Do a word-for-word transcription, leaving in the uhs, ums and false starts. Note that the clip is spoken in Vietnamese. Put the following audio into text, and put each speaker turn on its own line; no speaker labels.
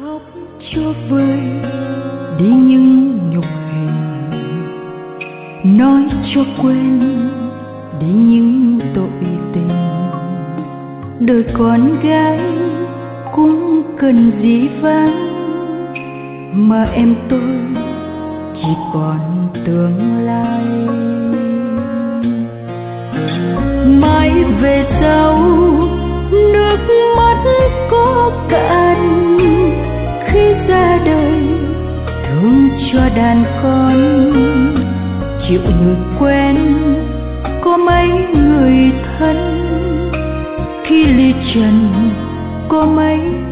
khóc cho vơi đi những nhục hình, nói cho quên đi những tội tình. Đời con gái cũng cần dĩ vãng, mà em tôi chỉ còn tương lai. Mãi về sau nước mắt có cạn, khi ra đời thương cho đàn con. Chịu người quen có mấy người thân, khi ly trần có mấy